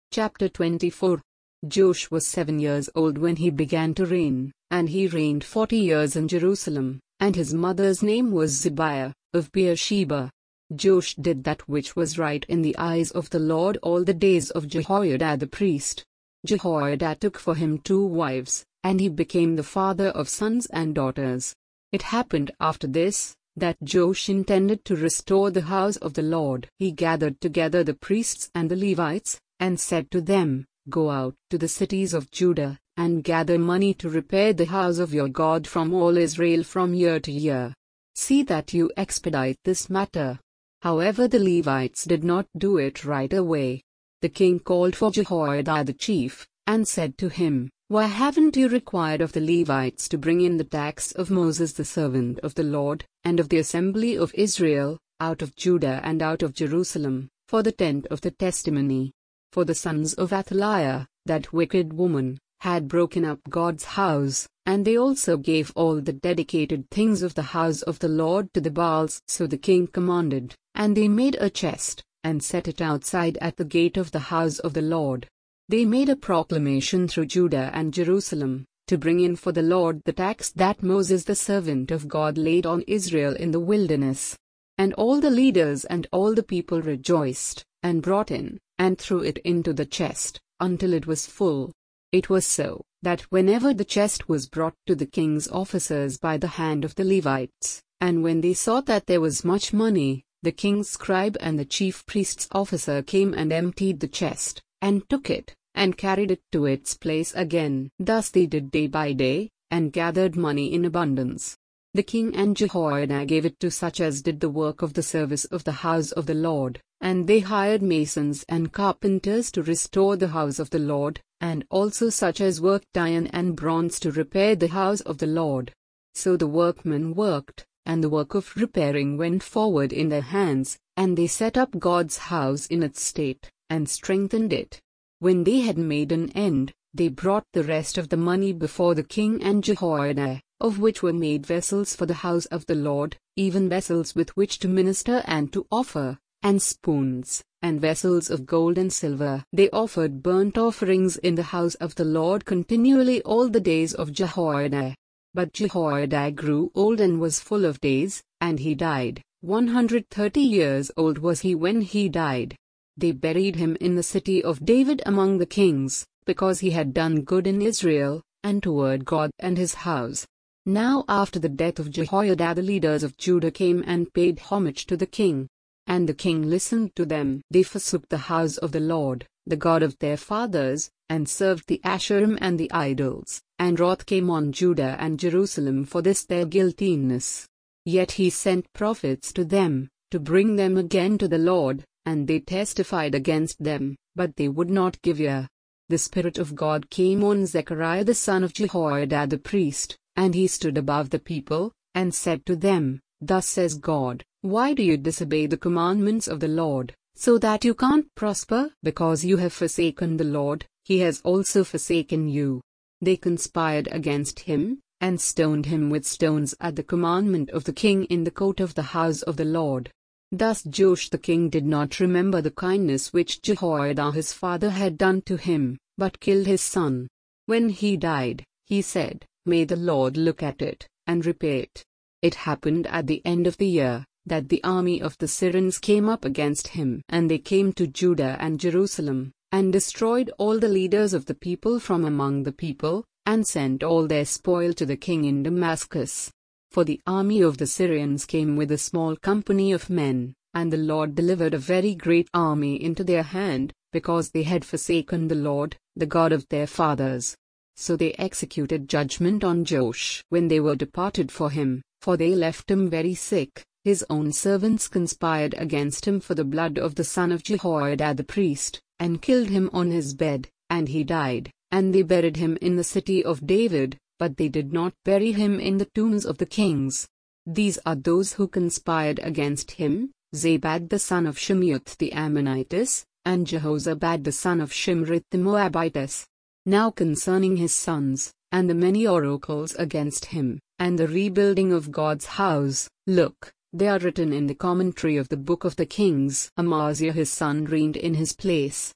Chapter 24. Joash was 7 years old when he began to reign, and he reigned 40 years in Jerusalem, and his mother's name was Zibiah, of Beersheba. Joash did that which was right in the eyes of the Lord all the days of Jehoiada the priest. Jehoiada took for him 2 wives, and he became the father of sons and daughters. It happened after this, that Joash intended to restore the house of the Lord. He gathered together the priests and the Levites, and said to them, "Go out to the cities of Judah, and gather money to repair the house of your God from all Israel from year to year. See that you expedite this matter." However, the Levites did not do it right away. The king called for Jehoiada the chief, and said to him, "Why haven't you required of the Levites to bring in the tax of Moses the servant of the Lord, and of the assembly of Israel, out of Judah and out of Jerusalem, for the tent of the testimony?" For the sons of Athaliah, that wicked woman, had broken up God's house, and they also gave all the dedicated things of the house of the Lord to the Baals. So the king commanded, and they made a chest, and set it outside at the gate of the house of the Lord. They made a proclamation through Judah and Jerusalem, to bring in for the Lord the tax that Moses the servant of God laid on Israel in the wilderness. And all the leaders and all the people rejoiced, and brought in, and threw it into the chest, until it was full. It was so, that whenever the chest was brought to the king's officers by the hand of the Levites, and when they saw that there was much money, the king's scribe and the chief priest's officer came and emptied the chest, and took it, and carried it to its place again. Thus they did day by day, and gathered money in abundance. The king and Jehoiada gave it to such as did the work of the service of the house of the Lord, and they hired masons and carpenters to restore the house of the Lord, and also such as worked iron and bronze to repair the house of the Lord. So the workmen worked, and the work of repairing went forward in their hands, and they set up God's house in its state, and strengthened it. When they had made an end, they brought the rest of the money before the king and Jehoiada, of which were made vessels for the house of the Lord, even vessels with which to minister and to offer, and spoons, and vessels of gold and silver. They offered burnt offerings in the house of the Lord continually all the days of Jehoiada. But Jehoiada grew old and was full of days, and he died. 130 years old was he when he died. They buried him in the city of David among the kings, because he had done good in Israel, and toward God and his house. Now after the death of Jehoiada, the leaders of Judah came and paid homage to the king. And the king listened to them. They forsook the house of the Lord, the God of their fathers, and served the Asherim and the idols, and wrath came on Judah and Jerusalem for this their guiltiness. Yet he sent prophets to them, to bring them again to the Lord, and they testified against them, but they would not give ear. The Spirit of God came on Zechariah the son of Jehoiada the priest, and he stood above the people, and said to them, "Thus says God, why do you disobey the commandments of the Lord, so that you can't prosper? Because you have forsaken the Lord, he has also forsaken you." They conspired against him, and stoned him with stones at the commandment of the king in the court of the house of the Lord. Thus Joash the king did not remember the kindness which Jehoiada his father had done to him, but killed his son. When he died, he said, "May the Lord look at it, and repay it." It happened at the end of the year, that the army of the Syrians came up against him, and they came to Judah and Jerusalem, and destroyed all the leaders of the people from among the people, and sent all their spoil to the king in Damascus. For the army of the Syrians came with a small company of men, and the Lord delivered a very great army into their hand, because they had forsaken the Lord, the God of their fathers. So they executed judgment on Joash when they were departed for him, for they left him very sick. His own servants conspired against him for the blood of the son of Jehoiada the priest, and killed him on his bed, and he died, and they buried him in the city of David, but they did not bury him in the tombs of the kings. These are those who conspired against him: Zabad the son of Shimeath the Ammonitess, and Jehozabad the son of Shimrith the Moabitess. Now concerning his sons, and the many oracles against him, and the rebuilding of God's house, look, they are written in the commentary of the book of the kings. Amaziah his son reigned in his place,